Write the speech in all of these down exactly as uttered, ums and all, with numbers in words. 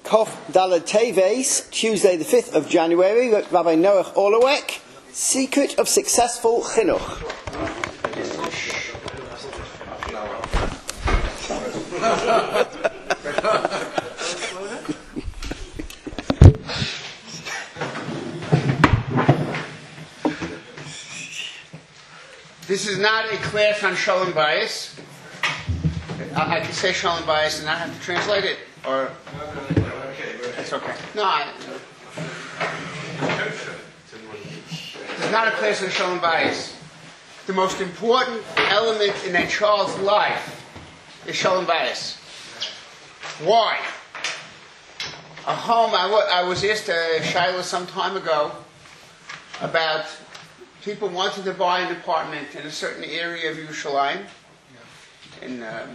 Kof Daled Teves, Tuesday the fifth of January, Rabbi Noach Orlowek, Secret of Successful Chinuch. This is not a class on Shalom Bayis. I, I can say Shalom Bayis and not have to translate it, or it's okay. No, I, it's not a class on Shalom Bayis. The most important element in a child's life is Shalom Bayis. Why? A home. I, w- I was asked a Shiloh some time ago about people wanted to buy an apartment in a certain area of Yerushalayim. And um,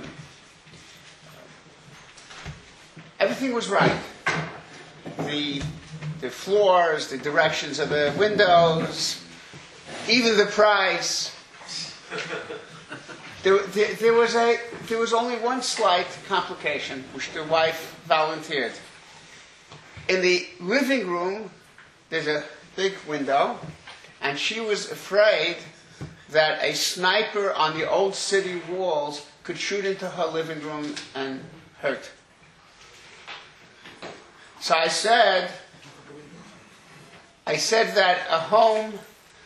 everything was right. The the floors, the directions of the windows, even the price. There, there, there was a there was only one slight complication, which the wife volunteered. In the living room, there's a big window, and she was afraid that a sniper on the old city walls could shoot into her living room and hurt. So I said, I said that a home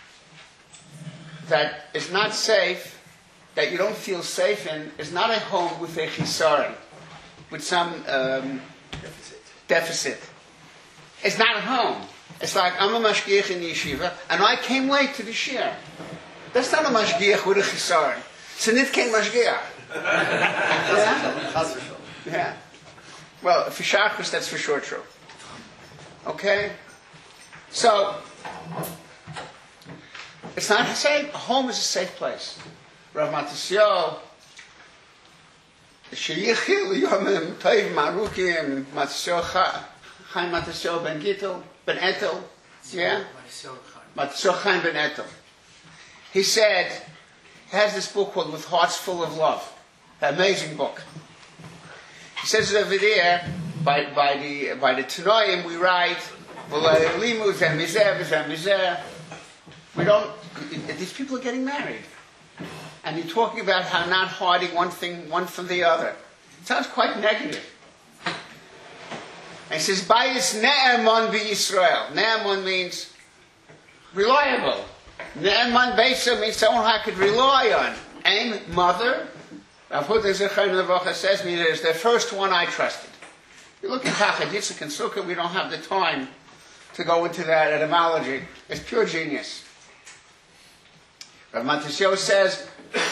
that is not safe, that you don't feel safe in, is not a home with a chisaron, with some um, deficit. deficit. It's not a home. It's like, I'm a mashgiach in yeshiva, and I came late to the shir. That's not a mashgiach with a chisaron. It's a nitkein mashgiach. Yeah? Yeah. Well, for shachris, that's for sure true. Okay? So, it's not safe. A home is a safe place. Rav Matisyahu, sheyichil yomim toiv marukim, Matisyahu Chaim Matisyahu ben Gittel, ben Etel, yeah? Matisyahu Chaim ben Etel. He said, he has this book called With Hearts Full of Love. An amazing book. He says it over there, by, by the by the Tanoim we write, we don't, these people are getting married. And you're talking about how not hiding one thing, one from the other. It sounds quite negative. And he says, Bayis Ne'eman b'Yisrael. Ne'eman means reliable. Ne'eman Beisa means someone I could rely on. Aim, mother. Rav Huda Zechariah Levacha says me that is the first one I trusted. You look at Tachad Yitzchak and Sukkah, we don't have the time to go into that etymology. It's pure genius. Rav Matisyahu says,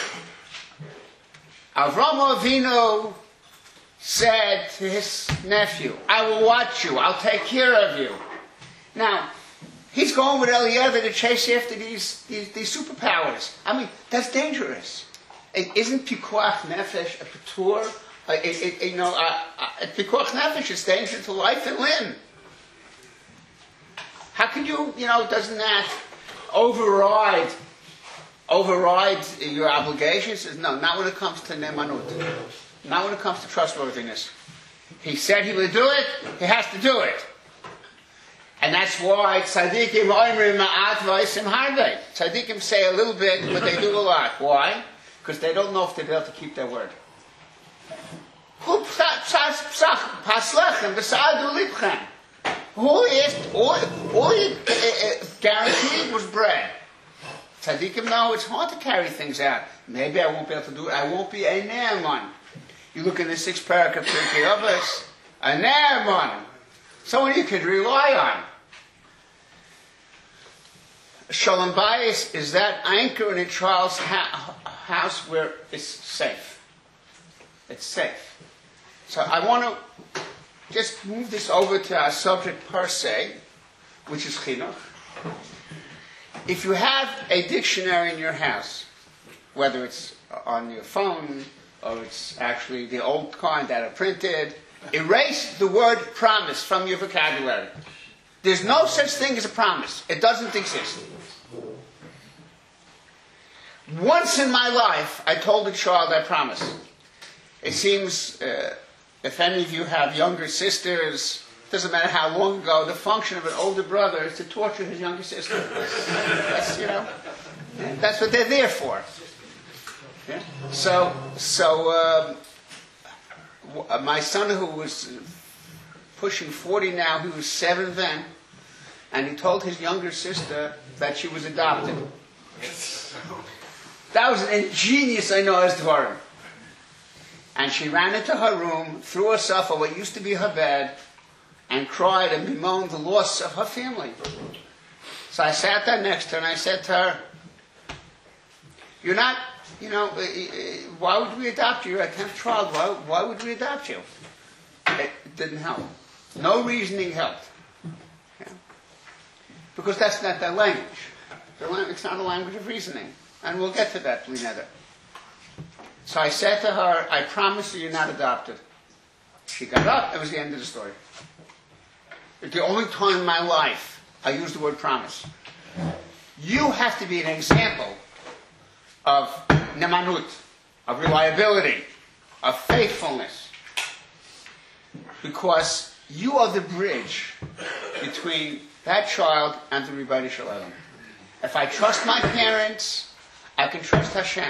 Avraham Avinu said to his nephew, I will watch you, I'll take care of you. Now, he's going with Eliezer to chase after these, these, these superpowers. I mean, that's dangerous. It isn't pikuach nefesh a patur? Uh, it, it, you know, uh, uh, pikuach nefesh is danger to life and limb. How can you, you know, doesn't that override, override your obligations? No, not when it comes to nemanut. Not when it comes to trustworthiness. He said he would do it, he has to do it. And that's why tzaddikim oimrim ma'at v'osim harbe. Tzaddikim say a little bit, but they do a lot. Why? Because they don't know if they'll be able to keep their word. Who asked, all, all he uh, guaranteed was bread. Tzaddikim know it's hard to carry things out. Maybe I won't be able to do it. I won't be a ne'eman. You look in the sixth parak of Pirkei Avos, a ne'eman. Someone you could rely on. Shalom Bayis is that anchor in a child's ha- house where it's safe. It's safe. So I want to just move this over to our subject per se, which is chinuch. If you have a dictionary in your house, whether it's on your phone or it's actually the old kind that are printed, erase the word promise from your vocabulary. There's no such thing as a promise. It doesn't exist. Once in my life, I told a child I promise. It seems, uh, if any of you have younger sisters, doesn't matter how long ago, the function of an older brother is to torture his younger sister. That's, you know, that's what they're there for. Yeah? So, so um, my son, who was pushing forty now, he was seven then, and he told his younger sister that she was adopted. That was an ingenious, I know, as dvarim. And she ran into her room, threw herself on what used to be her bed, and cried and bemoaned the loss of her family. So I sat there next to her and I said to her, you're not, you know, why would we adopt you? You're a tenth child. Why, why would we adopt you? It didn't help. No reasoning helped. Yeah. Because that's not their language. Their language. It's not a language of reasoning. And we'll get to that, Blinether. So I said to her, I promise you you're not adopted. She got up. It was the end of the story. It's the only time in my life I used the word promise. You have to be an example of nemanut, of reliability, of faithfulness. Because you are the bridge between that child and the Ribbono Shel Olam. If I trust my parents, I can trust Hashem.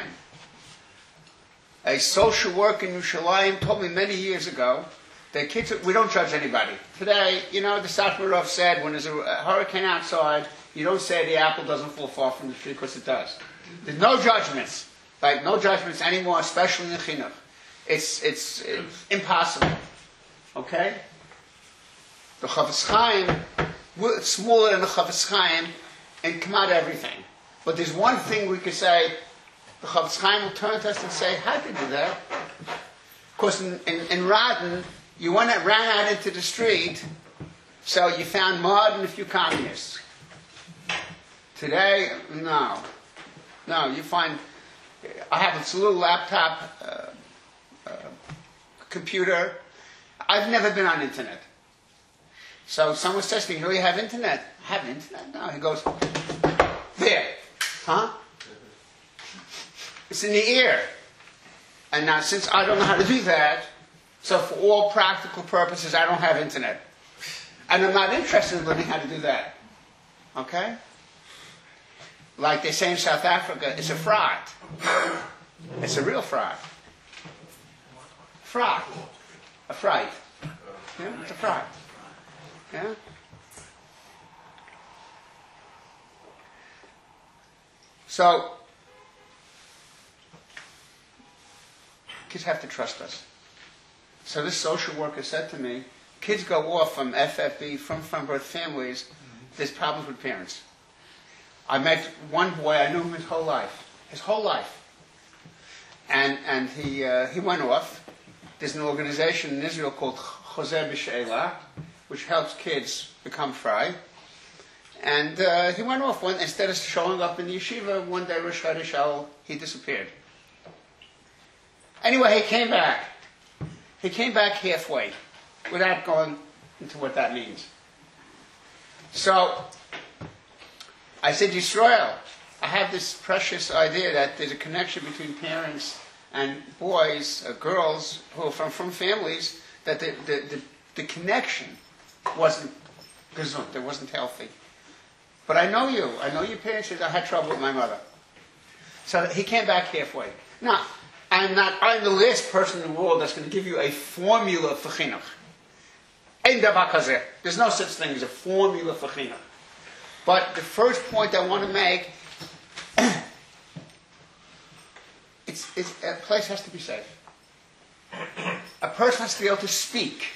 A social worker in Yerushalayim told me many years ago that kids, we don't judge anybody. Today, you know, the Satmarov said when there's a hurricane outside, you don't say the apple doesn't fall far from the tree, because it does. There's no judgments. Like, no judgments anymore, especially in the chinuch. It's, it's, it's impossible. Okay? The Chafetz Chaim, we're smaller than the Chafetz Chaim, and come out everything. But there's one thing we could say, the Chafetz Chaim will turn to us and say, how did you do that? Because in, in, in Radin, you went out, ran out into the street, so you found mud and a few communists. Today, no. No, you find, I have a little laptop, uh, uh, computer. I've never been on internet. So someone says to me, do you have internet? I have internet? No. He goes, there. Huh? It's in the air. And now, since I don't know how to do that, so for all practical purposes, I don't have internet. And I'm not interested in learning how to do that. Okay? Like they say in South Africa, it's a fraud. It's a real fraud. Fraud. A fright. Yeah? It's a fraud. Yeah? So, kids have to trust us. So this social worker said to me, kids go off from F F B, from from birth families, there's problems with parents. I met one boy, I knew him his whole life. His whole life. And and he uh, he went off. There's an organization in Israel called Chozer B'She'ela, which helps kids become frei. And uh, he went off. When, instead of showing up in the yeshiva, one day Rosh Hashanah, he disappeared. Anyway, he came back. He came back halfway, without going into what that means. So, I said, Yisrael, I have this precious idea that there's a connection between parents and boys, uh, girls, who are from, from families, that the, the, the, the connection wasn't gesund, it wasn't healthy. But I know you. I know your parents. I had trouble with my mother. So he came back halfway. Now, I'm not, I'm the last person in the world that's going to give you a formula for chinuch. Ein davar kazeh. There's no such thing as a formula for chinuch. But the first point I want to make, it's, it's, a place has to be safe. A person has to be able to speak.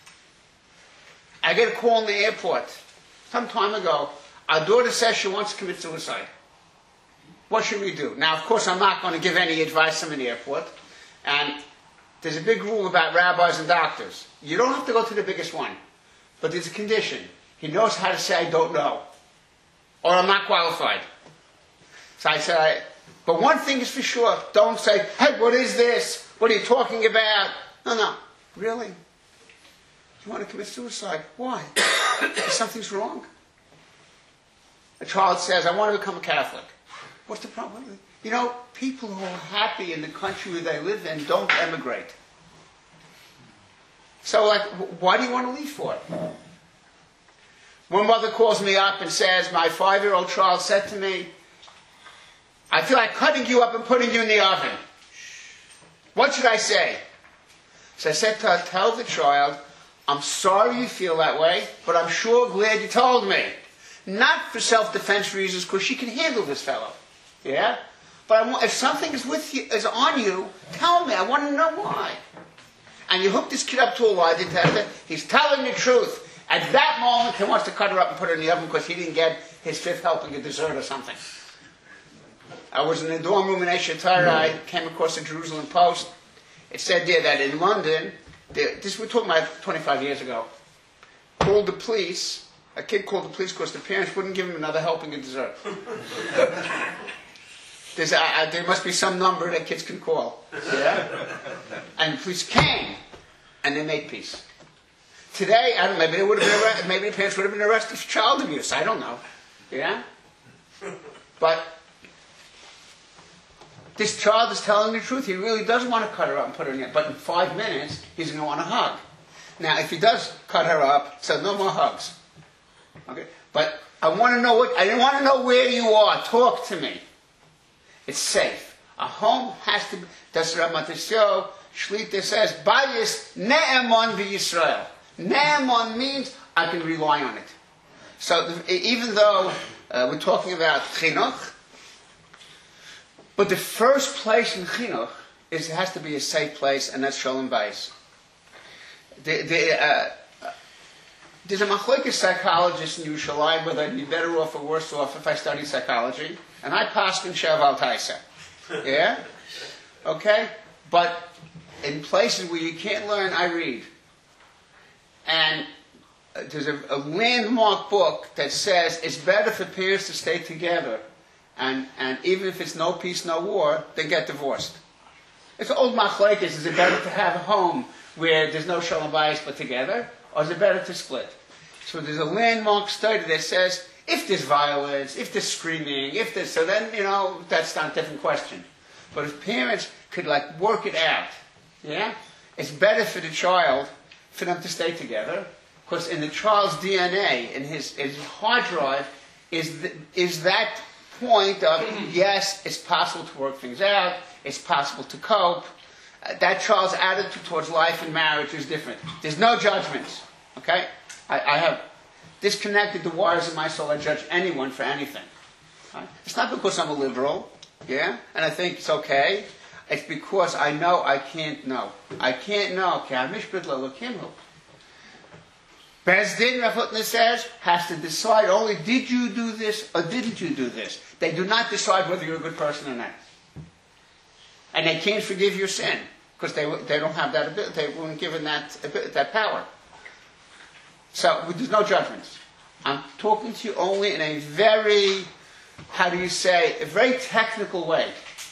I get a call in the airport some time ago. Our daughter says she wants to commit suicide. What should we do? Now, of course, I'm not going to give any advice in the airport. And there's a big rule about rabbis and doctors. You don't have to go to the biggest one. But there's a condition. He knows how to say, I don't know. Or I'm not qualified. So I said, I, but one thing is for sure. Don't say, hey, what is this? What are you talking about? No, no. Really? You want to commit suicide? Why? Because something's wrong. A child says, I want to become a Catholic. What's the problem? You know, people who are happy in the country where they live in don't emigrate. So, like, why do you want to leave for it? One mother calls me up and says, my five-year-old child said to me, I feel like cutting you up and putting you in the oven. What should I say? So I said to her, tell the child, I'm sorry you feel that way, but I'm sure glad you told me. Not for self-defense reasons, because she can handle this fellow. Yeah? But I want, if something is with you, is on you, tell me. I want to know why. And you hook this kid up to a lie detector. He's telling the truth. At that moment, he wants to cut her up and put her in the oven because he didn't get his fifth helping of dessert or something. I was in the dorm room in Esher Torah. I came across the Jerusalem Post. It said there that in London, this we're talking about twenty-five years ago, called the police. A kid called the police because the parents wouldn't give him another helping of dessert. There's a, a, there must be some number that kids can call. Yeah? And the police came, and they made peace. Today, I don't know, maybe they would have been arrested, maybe the parents would have been arrested for child abuse. I don't know. Yeah? But this child is telling the truth. He really does want to cut her up and put her in it. But in five minutes, he's going to want a hug. Now, if he does cut her up, so no more hugs. Okay? But I want to know what, I didn't want to know where you are. Talk to me. It's safe. A home has to be, that's Ramat Yisrael, Shlita says, Bayis ne'eman v'Yisrael. Ne'eman means I can rely on it. So the, even though uh, we're talking about chinuch, but the first place in chinuch is it has to be a safe place, and that's Shalom Bayis. The, the, uh, there's a machlokes psychologist in Yerushalayim whether I'd be better off or worse off if I studied psychology, and I passed in Shev Al Taisa. Yeah? Okay? But in places where you can't learn, I read. And there's a, a landmark book that says it's better for parents to stay together, and, and even if it's no peace, no war, than get divorced. It's old machlokes. Is it better to have a home where there's no shalom bayis but together, or is it better to split? So there's a landmark study that says if there's violence, if there's screaming, if there's, so then, you know, that's not a different question. But if parents could, like, work it out, yeah, it's better for the child for them to stay together, because in the child's D N A, in his, his hard drive, is, the, is that point of, yes, it's possible to work things out, it's possible to cope. Uh, that child's attitude towards life and marriage is different. There's no judgments, okay? I, I have disconnected the wires in my soul. I judge anyone for anything. Right? It's not because I'm a liberal, yeah, and I think it's okay. It's because I know I can't know. I can't know. Beis Din, Rav Hutner says, has to decide only did you do this or didn't you do this. They do not decide whether you're a good person or not. And they can't forgive your sin because they they don't have that ability. They weren't given that that power. So there's no judgments. I'm talking to you only in a very, how do you say, a very technical way.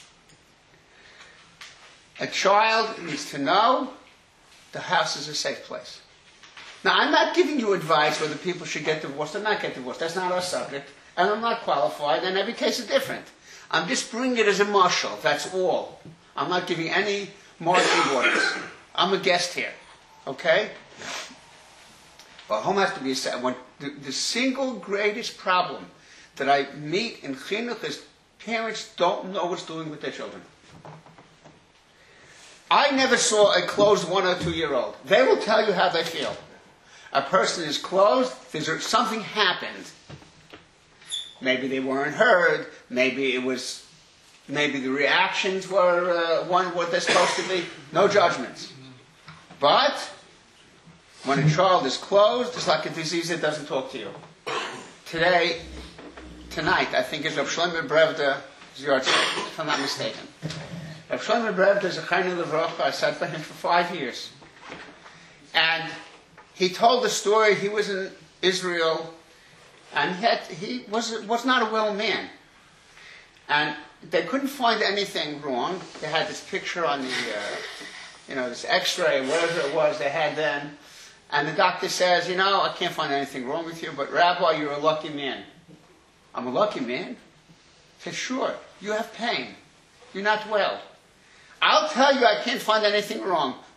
A child needs to know the house is a safe place. Now, I'm not giving you advice whether people should get divorced or not get divorced. That's not our subject. And I'm not qualified, and every case is different. I'm just bringing it as a marshal, that's all. I'm not giving any marching orders. I'm a guest here. Okay? Well, home has to be a safe. The, the single greatest problem that I meet in chinuch is parents don't know what's doing with their children. I never saw a closed one or two year old. They will tell you how they feel. A person is closed, there's something happened. Maybe they weren't heard, maybe it was, maybe the reactions were uh, one what they're supposed to be. No judgments. But when a child is closed, it's like a disease that doesn't talk to you. Today, tonight, I think is Rav Shlomo Brevda Ziyartzeit, if I'm not mistaken. Rav Shlomo Brevda is a Chaynu Levracha. I sat by him for five years. And he told the story. He was in Israel, and he, had, he was, was not a well man. And they couldn't find anything wrong. They had this picture on the, uh, you know, this x-ray, whatever it was they had then. And the doctor says, you know, I can't find anything wrong with you, but Rabbi, you're a lucky man. I'm a lucky man? He said, sure, you have pain. You're not well. I'll tell you I can't find anything wrong,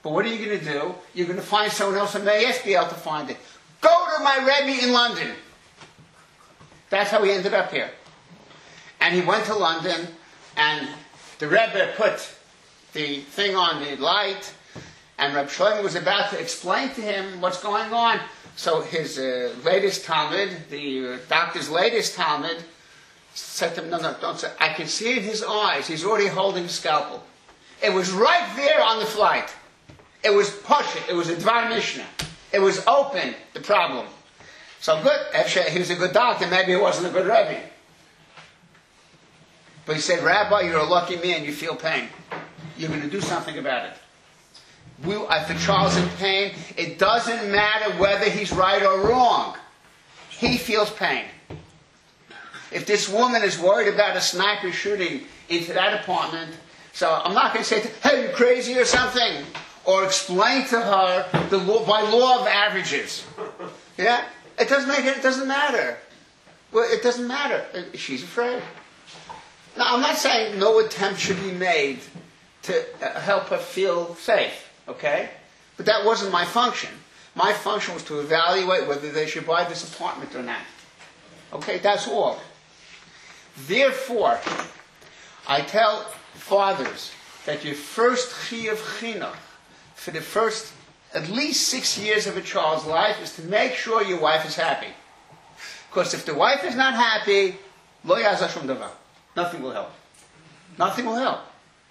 But what are you going to do? You're going to find someone else who may be able to find it. Go to my Rebbe in London. That's how he ended up here. And he went to London, and the Rebbe put the thing on the light, and Reb Shlomo was about to explain to him what's going on. So his uh, latest Talmud, the uh, doctor's latest Talmud, said to him, no, no, don't say. I can see in his eyes, he's already holding a scalpel. It was right there on the flight. It was Pasha, it was a Dvar Mishnah. It was open, the problem. So good, actually, he was a good doctor, maybe he wasn't a good Rebbe. But he said, Rabbi, you're a lucky man, you feel pain. You're going to do something about it. We, if the child's in pain, it doesn't matter whether he's right or wrong. He feels pain. If this woman is worried about a sniper shooting into that apartment, so I'm not going to say, to, hey, you crazy or something, or explain to her the law, by law of averages. Yeah, it doesn't make it. It doesn't matter. Well, it doesn't matter. She's afraid. Now, I'm not saying no attempt should be made to help her feel safe. Okay, but that wasn't my function. My function was to evaluate whether they should buy this apartment or not. Okay, that's all. Therefore, I tell fathers that your first chi of chinuch for the first at least six years of a child's life is to make sure your wife is happy. Because if the wife is not happy, lo ya'azor shum davar. Nothing will help. Nothing will help.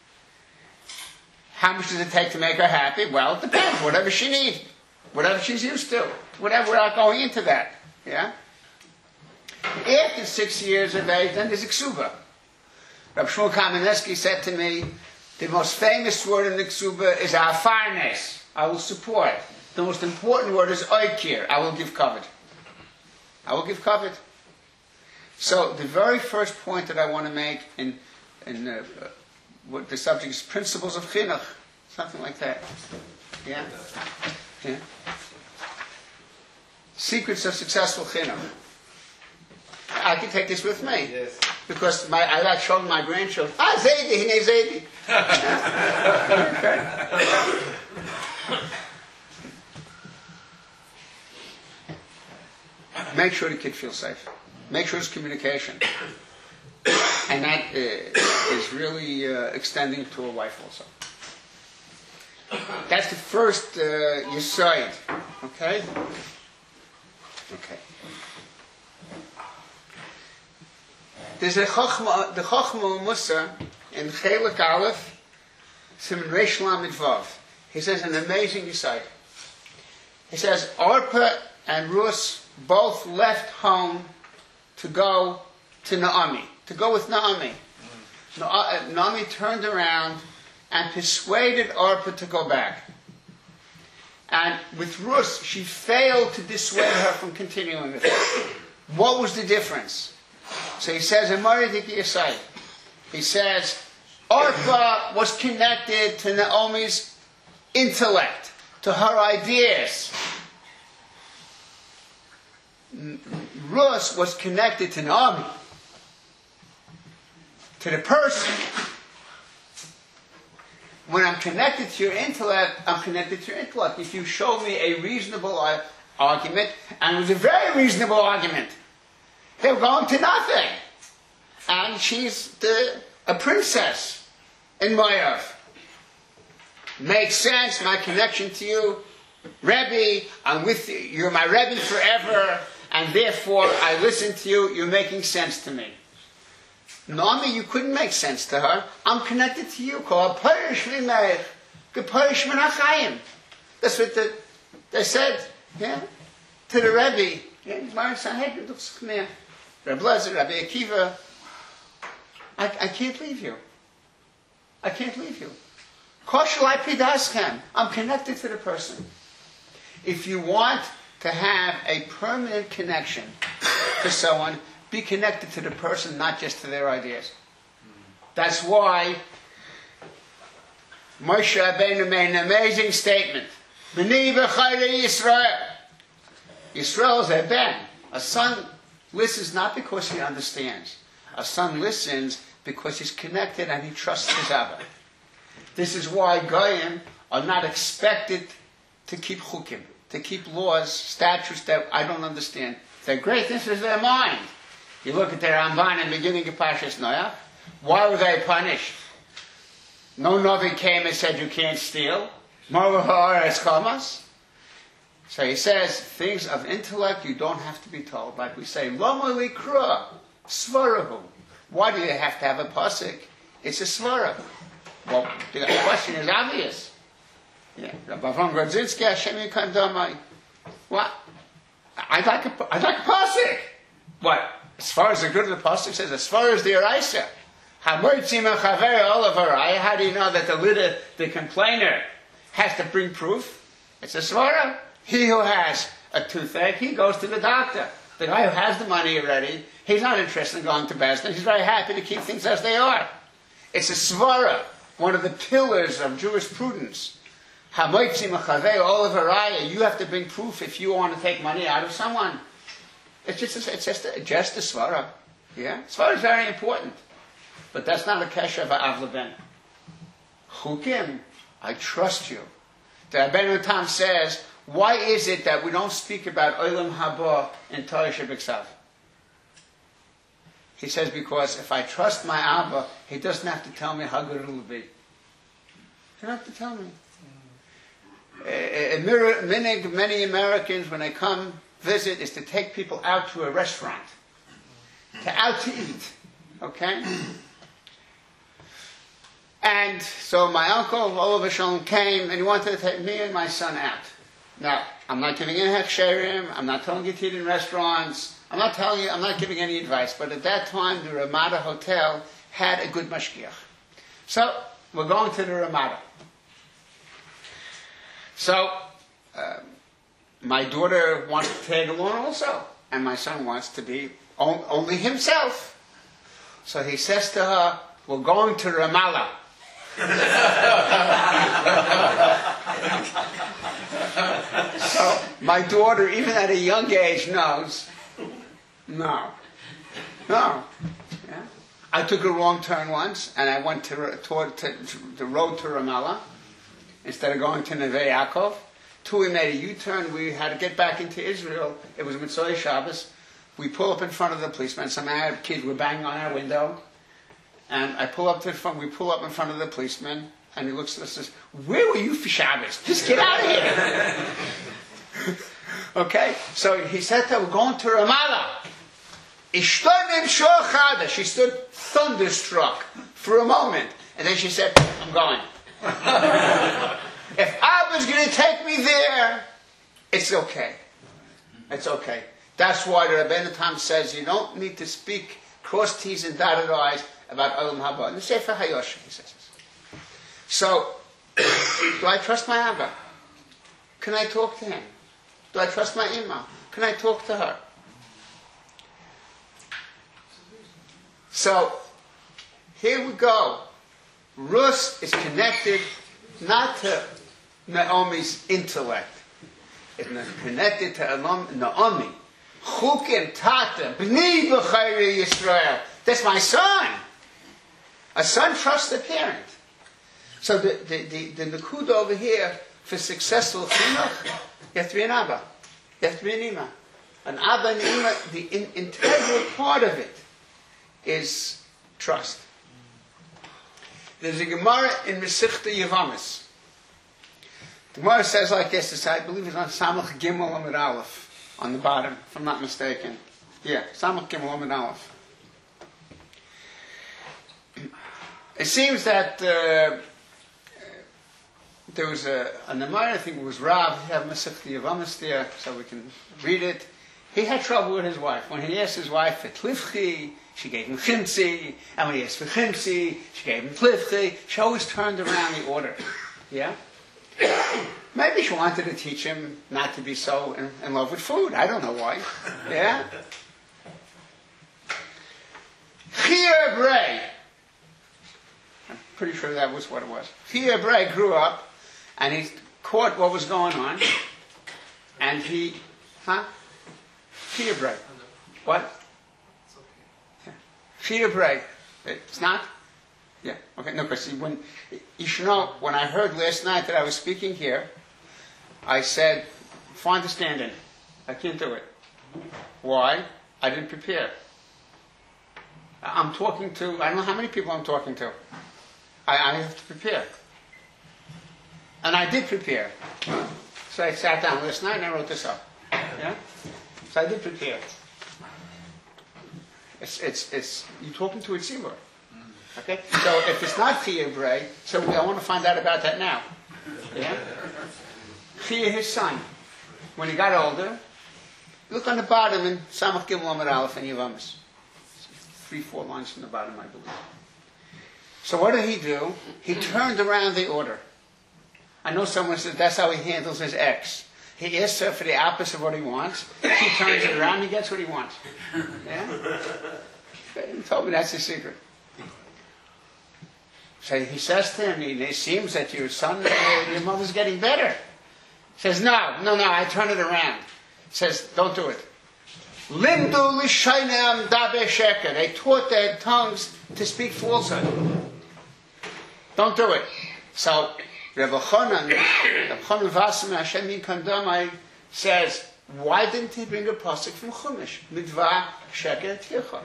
How much does it take to make her happy? Well, it depends. Whatever she needs. Whatever she's used to. Whatever, we're not going into that. Yeah? After six years of age, then there's Ksuba. Rabbi Shmuel Kamenetsky said to me, the most famous word in the Ksuba is afarnes. I will support. The most important word is oikir. I will give covet. I will give covet. So the very first point that I want to make in, in uh, uh, what the subject is principles of chinuch, something like that. Yeah? Yeah? Secrets of successful chinuch. I can take this with me. Yes. Because my, I like showing my grandchildren. Ah, Zaidi, hine Zaidi. Make sure the kid feels safe. Make sure there's communication. And that uh, is really uh, extending to a wife also. That's the first uh, yesod. Okay? Okay. There's a Chochma, the Chochma Musa in Chelek Aleph, Siman Reish Lamed Vav. He says an amazing yesod. He says, Orpah and Rus both left home to go to Naomi, to go with Naomi. Mm. Naomi turned around and persuaded Orpah to go back. And with Rus, she failed to dissuade her from continuing with it. What was the difference? So he says, he says, Orpah was connected to Naomi's intellect, to her ideas. Rus was connected to Naomi, to the person. When I'm connected to your intellect, I'm connected to your intellect. If you show me a reasonable uh, argument, and it was a very reasonable argument, they were going to nothing. And she's the, a princess in Moav. Makes sense, my connection to you. Rebbe, I'm with you. You're my Rebbe forever. And therefore, I listen to you. You're making sense to me. Naomi, you couldn't make sense to her. I'm connected to you. That's what the, they said, yeah, to the Rebbe. Yeah, Rabbi Lezer, Rabbi Akiva. I, I can't leave you. I can't leave you. I'm connected to the person. If you want to have a permanent connection to someone, be connected to the person, not just to their ideas. That's why Moshe Rabbeinu made an amazing statement. B'ni b'chayre Yisrael. Yisrael is a ben. A son listens not because he understands. A son listens because he's connected and he trusts his Abba. This is why Goyim are not expected to keep chukim, to keep laws, statutes that I don't understand. Their greatness is their mind. You look at their Ramban in the beginning of Parshas Noach. Why were they punished? No Navi came and said you can't steal. So he says, things of intellect you don't have to be told. Like we say, Lama likra, svarahu. Why do you have to have a pasuk? It's a svara. Well, the question is obvious. Yeah. What? I'd like a, I'd like a pasuk. What? As far as the good of the pasuk says, as far as the eraisa. How do you know that the leader, the complainer, has to bring proof? It's a svara. He who has a toothache, he goes to the doctor. The guy who has the money already, he's not interested in going to Besdin. He's very happy to keep things as they are. It's a svara, one of the pillars of jurisprudence. You have to bring proof if you want to take money out of someone. It's just a, it's just a, just a svara. Yeah? Svara is very important. But that's not a kesha of avlaben. Chukim, I trust you. The Rabbeinu Tam says, why is it that we don't speak about Olam Haba in Torah Shebiksav? He says, because if I trust my Abba, he doesn't have to tell me how good it will be. He doesn't have to tell me. Mm. Uh, many, many Americans, when they come visit, is to take people out to a restaurant. To out to eat. Okay? And so my uncle, Oliver Shalom, came and he wanted to take me and my son out. Now, I'm not giving any hechsherim, I'm not telling you to eat in restaurants, I'm not telling you, I'm not giving any advice, but at that time the Ramada Hotel had a good mashgiach. So, we're going to the Ramada. So, uh, my daughter wants to tag along also, and my son wants to be on, only himself. So he says to her, we're going to Ramallah. So my daughter, even at a young age, knows, no, no. Yeah? I took a wrong turn once, and I went to, toward to, to the road to Ramallah instead of going to Neve Yaakov. Two, we made a U-turn. We had to get back into Israel. It was Mitzvah Shabbos. We pull up in front of the policeman. Some kids were banging on our window. And I pull up to the front, we pull up in front of the policeman, and he looks at us and says, where were you for Shabbos? Just get out of here. Okay, so he said to her, we're going to Ramallah. She stood thunderstruck for a moment, and then she said, I'm going. If Abba's going to take me there, it's okay. It's okay. That's why the Rabbeinu Tam says you don't need to speak cross T's and dotted I's about Olam Haba. In the Sefer Hayosh, he says. So, do I trust my Abba? Can I talk to him? Do I trust my Imam? Can I talk to her? So, here we go. Rus is connected not to Naomi's intellect. It's connected to Naomi. Chukim Tata, B'ni B'chayri Yisrael. That's my son. A son trusts a parent. So the, the, the, the Nakuda over here, for successful chinuch, you have to be an Abba. You have to be an Ima. An Abba and Ima, the in, integral part of it is trust. There's a Gemara in Mesichta Yevamis. The Gemara says like this, I believe it's on Samach Gimel Amid Aleph, on the bottom, if I'm not mistaken. Yeah, Samach Gimel Amid Aleph. It seems that uh, there was a, a Nemar, I think it was Rav, he had Mesichta Yevamis there, so we can read it. He had trouble with his wife. When he asked his wife for Tlifchi, she gave him Chimsi, and when he asked for Chimsi, she gave him Tlifchi. She always turned around the order. Yeah? Maybe she wanted to teach him not to be so in, in love with food. I don't know why. Yeah? Chia Bray. I'm pretty sure that was what it was. Chia Bray grew up, and he caught what was going on, and he, huh? Chia Bray. What? Chia Bray. It's not? Yeah, okay, no, because when, you should know, when I heard last night that I was speaking here, I said, for understanding, I can't do it. Why? I didn't prepare. I'm talking to, I don't know how many people I'm talking to. I, I have to prepare. And I did prepare. So I sat down last night and I wrote this up. Yeah? So I did prepare. It's, it's, it's, you're talking to a tzibur. Okay? So if it's not Chiyah Bray, so I want to find out about that now. Yeah? Chiyah, his son, when he got older, look on the bottom in Samach Gimel Amud Aleph and Yevamos. Three, four lines from the bottom, I believe. So what did he do? He turned around the order. I know someone said that's how he handles his ex. He asks her for the opposite of what he wants. She turns it around, he gets what he wants. Yeah? He told me that's the secret. So he says to him, it seems that your son, uh, your mother's getting better. He says, no, no, no, I turn it around. He says, don't do it. Limdu l'shaynam dabe sheker. They taught their tongues to speak falsehood. Don't do it. So, Rebbe Chonan, Rebbe Chonan Vassim Hashem Yikam Damai says, why didn't he bring a pasuk from Chumash? Midva sheker tirchak.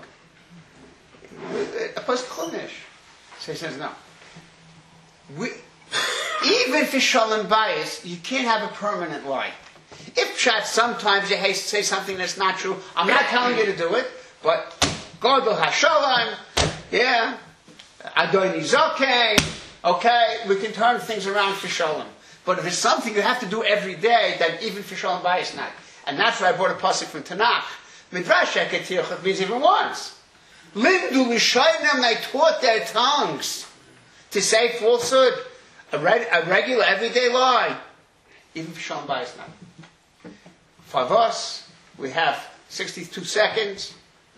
A pasuk Chumash. So he says, no. We, even for Shalom Bayis, you can't have a permanent lie. If Pshat, sometimes you say something that's not true, I'm not telling you to do it, but Godel HaShalom, yeah, Adoni Zokeh, okay, we can turn things around for Shalom. But if it's something you have to do every day, then even for Shalom Bayis not. And that's why I brought a pasuk from Tanakh. Midrash Sheker means even once. Lindu L'Shaynam, they taught their tongues to say falsehood, a, red, a regular, everyday lie. Even for Shalom Bayis not. For us, we have sixty-two seconds.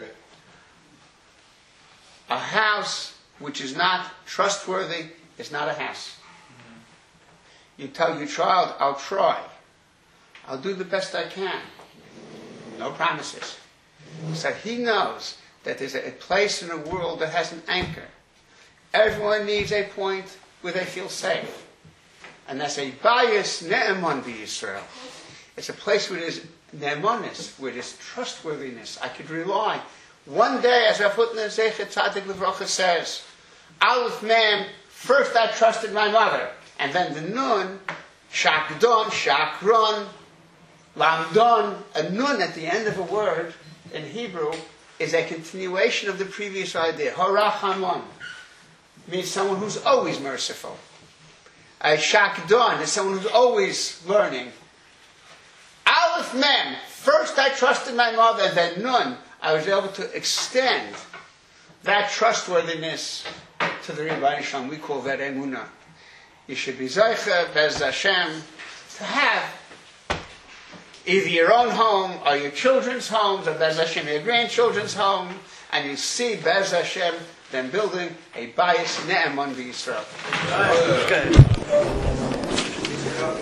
A house which is not trustworthy is not a house. You tell your child, I'll try. I'll do the best I can. No promises. So he knows that there's a place in the world that has an anchor. Everyone needs a point where they feel safe. And that's a bias ne'eman b'Yisrael. It's a place where there's ne'emanis, where there's trustworthiness. I could rely. One day, as Rav Hutner Zecher Tzadik Livrocha says, Aleph Mem, first I trusted my mother. And then the Nun, Shakdon, Shakron, Lamdon, a Nun at the end of a word in Hebrew is a continuation of the previous idea. Harachamon means someone who's always merciful. A Shakdon is someone who's always learning. Aleph Mem, first I trusted my mother, then Nun, I was able to extend that trustworthiness to the Rebbeinu Shalom. We call that Emunah. You should be Zeicha, Bez Hashem, to have either your own home or your children's homes, or Bez Hashem, your grandchildren's home, and you see Bez Hashem then building a bias ne'eman b'Yisrael.